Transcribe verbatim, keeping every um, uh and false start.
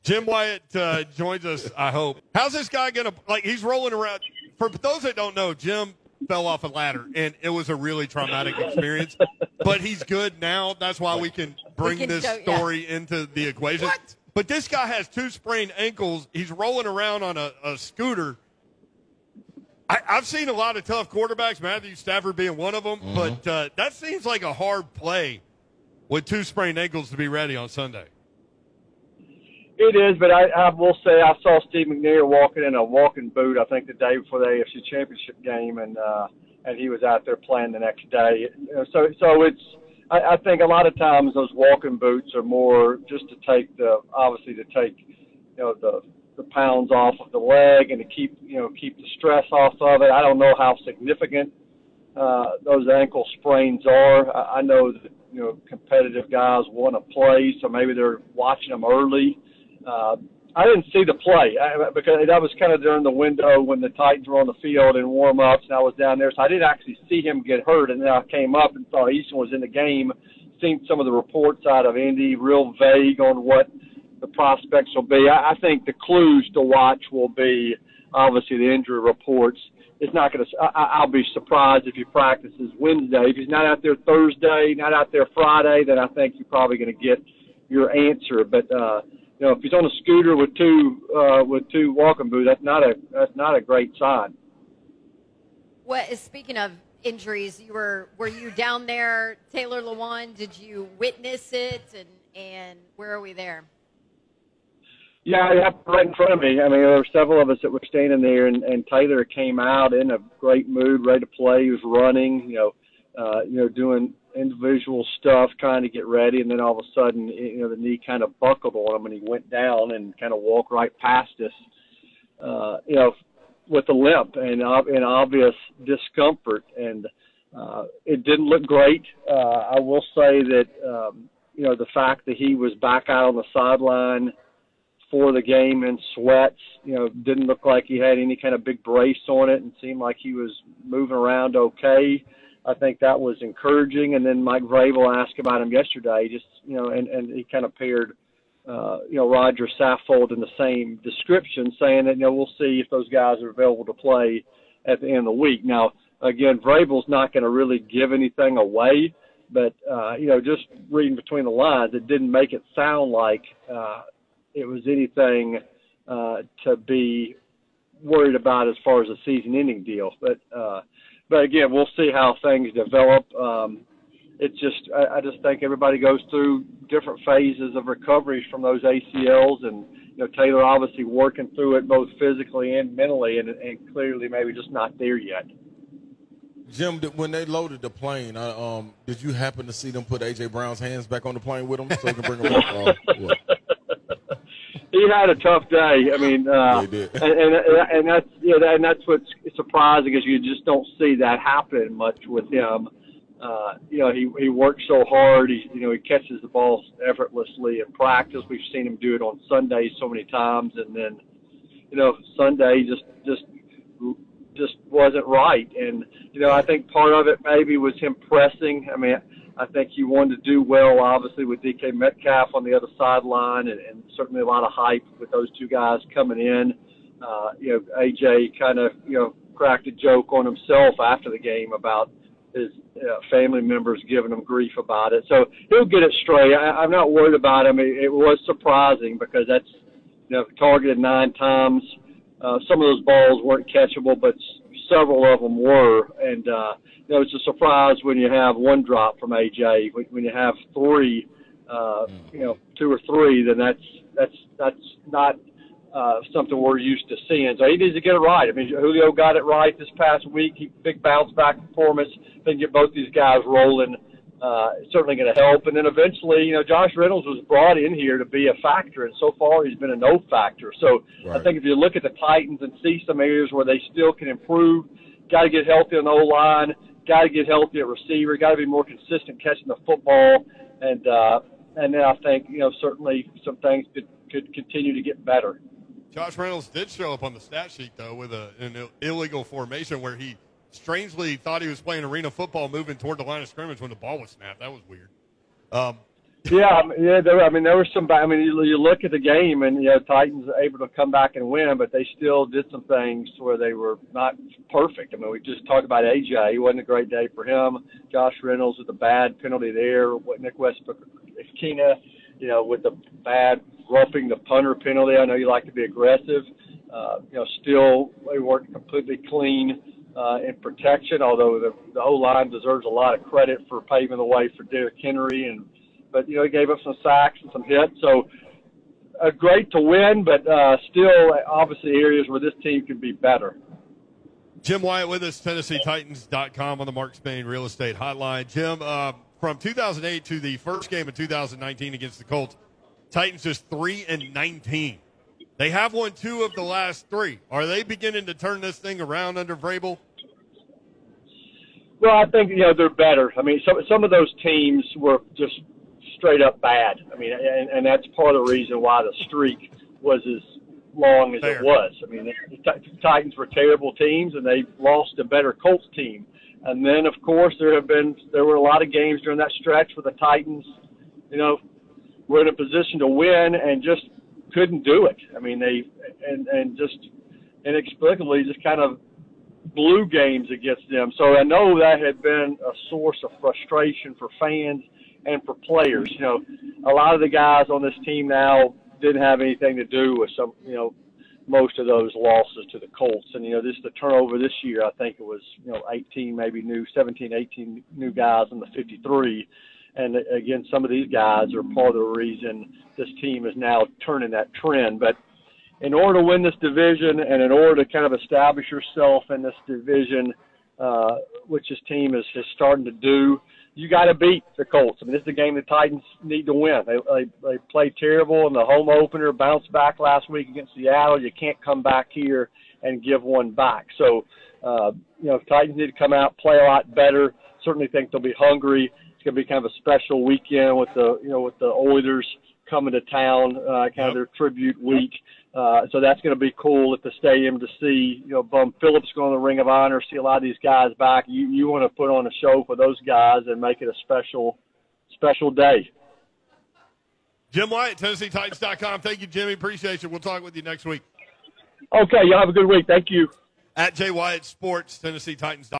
Jim Wyatt uh, joins us, I hope. How's this guy going to – like, he's rolling around. For those that don't know, Jim fell off a ladder, and it was a really traumatic experience. But he's good now. That's why we can bring we can this show, story yeah. into the equation. What? But this guy has two sprained ankles. He's rolling around on a, a scooter. I, I've seen a lot of tough quarterbacks, Matthew Stafford being one of them, mm-hmm. but uh, that seems like a hard play with two sprained ankles to be ready on Sunday. It is, but I, I will say I saw Steve McNair walking in a walking boot, I think, the day before the A F C Championship game, and uh, and he was out there playing the next day. So so it's I, I think a lot of times those walking boots are more just to take the obviously to take you know the the pounds off of the leg and to keep you know keep the stress off of it. I don't know how significant uh, those ankle sprains are. I, I know that you know competitive guys want to play, so maybe they're watching them early. Uh, I didn't see the play I, because that was kind of during the window when the Titans were on the field in warm-ups, and I was down there. So I didn't actually see him get hurt, and then I came up and saw Easton was in the game, seen some of the reports out of Indy, real vague on what the prospects will be. I, I think the clues to watch will be, obviously, the injury reports. It's not going to – I'll be surprised if he practices Wednesday. If he's not out there Thursday, not out there Friday, then I think you're probably going to get your answer. But uh, – You know, if he's on a scooter with two uh, with two walking boots, that's not a that's not a great sign. What speaking of injuries, you were were you down there, Taylor Lewan? Did you witness it, and and where are we there? Yeah, yeah, right in front of me. I mean, there were several of us that were standing there, and, and Taylor came out in a great mood, ready to play. He was running, you know, uh, you know, doing individual stuff, trying to get ready, and then all of a sudden, you know, the knee kind of buckled on him, and he went down and kind of walked right past us, uh, you know, with a limp and and obvious discomfort, and uh, it didn't look great. Uh, I will say that, um, you know, the fact that he was back out on the sideline for the game in sweats, you know, didn't look like he had any kind of big brace on it, and seemed like he was moving around okay. I think that was encouraging. And then Mike Vrabel asked about him yesterday, just, you know, and, and he kind of paired, uh, you know, Roger Saffold in the same description, saying that, you know, we'll see if those guys are available to play at the end of the week. Now, again, Vrabel's not going to really give anything away, but, uh, you know, just reading between the lines, it didn't make it sound like uh, it was anything uh, to be worried about as far as a season-ending deal. But, uh, But again, we'll see how things develop. Um, it's just, I, I just think everybody goes through different phases of recovery from those A C Ls, and you know, Taylor obviously working through it both physically and mentally, and, and clearly maybe just not there yet. Jim, when they loaded the plane, uh, um, did you happen to see them put A J Brown's hands back on the plane with him so he can bring him up? Uh, He had a tough day. I mean, uh, and, and and that's you know, and that's what's surprising is you just don't see that happen much with him. Uh, you know, he he works so hard. He you know he catches the balls effortlessly in practice. We've seen him do it on Sundays so many times, and then you know Sunday just just just wasn't right. And you know I think part of it maybe was him pressing. I mean. I think he wanted to do well, obviously, with D K Metcalf on the other sideline, and, and certainly a lot of hype with those two guys coming in. Uh, you know, A J kind of, you know, cracked a joke on himself after the game about his uh, family members giving him grief about it. So he'll get it straight. I, I'm not worried about him. It, it was surprising because that's, you know, targeted nine times. Uh, some of those balls weren't catchable, but several of them were, and uh, you know, it's a surprise when you have one drop from A J. When, when you have three, uh, you know, two or three, then that's that's that's not uh, something we're used to seeing. So he needs to get it right. I mean, Julio got it right this past week. He big bounce back performance. Then get both these guys rolling. Uh, it's certainly going to help. And then eventually, you know, Josh Reynolds was brought in here to be a factor, and so far he's been a no factor. So right. I think if you look at the Titans and see some areas where they still can improve, got to get healthy on the O-line, got to get healthy at receiver, got to be more consistent catching the football, and uh, and then I think, you know, certainly some things could, could continue to get better. Josh Reynolds did show up on the stat sheet, though, with a, an illegal formation where he strangely thought he was playing arena football moving toward the line of scrimmage when the ball was snapped. That was weird. Um, Yeah, I mean, yeah. There, I mean, there was some. I mean, you, you look at the game, and you know, Titans were able to come back and win, but they still did some things where they were not perfect. I mean, we just talked about A J. It wasn't a great day for him. Josh Reynolds with a bad penalty there. Nick Westbrook, Kina, you know, with the bad roughing the punter penalty. I know you like to be aggressive. Uh, you know, still they weren't completely clean uh, in protection. Although the, the O line deserves a lot of credit for paving the way for Derrick Henry and. But, you know, he gave up some sacks and some hits. So, uh, great to win, but uh, still, obviously, areas where this team can be better. Jim Wyatt with us, Tennessee Titans dot com on the Mark Spain Real Estate Hotline. Jim, uh, from two thousand eight to the first game of two thousand nineteen against the Colts, Titans just three and nineteen. They have won two of the last three. Are they beginning to turn this thing around under Vrabel? Well, I think, you know, they're better. I mean, some, some of those teams were just – straight up bad. I mean, and, and that's part of the reason why the streak was as long as Fair. it was. I mean, the, the Titans were terrible teams, and they lost a better Colts team. And then, of course, there have been there were a lot of games during that stretch where the Titans, you know, were in a position to win and just couldn't do it. I mean, they and and just inexplicably just kind of blew games against them. So I know that had been a source of frustration for fans and for players. You know, a lot of the guys on this team now didn't have anything to do with some, you know, most of those losses to the Colts. And, you know, this the turnover this year, I think it was, you know, eighteen, maybe new, seventeen, eighteen new guys in the fifty-three. And, again, some of these guys are part of the reason this team is now turning that trend. But in order to win this division and in order to kind of establish yourself in this division, uh, which this team is, is starting to do, you got to beat the Colts. I mean, this is a game the Titans need to win. They, they they played terrible in the home opener, bounced back last week against Seattle. You can't come back here and give one back. So, uh, you know, Titans need to come out, play a lot better. Certainly think they'll be hungry. It's going to be kind of a special weekend with the, you know, with the Oilers coming to town, uh, kind of their tribute week. Uh, so that's going to be cool at the stadium to see, you know, Bum Phillips go on the Ring of Honor, see a lot of these guys back. You you want to put on a show for those guys and make it a special, special day. Jim Wyatt, Tennessee Titans dot com. Thank you, Jimmy. Appreciate you. We'll talk with you next week. Okay, y'all have a good week. Thank you. At Jay Wyatt Sports, Tennessee Titans dot com.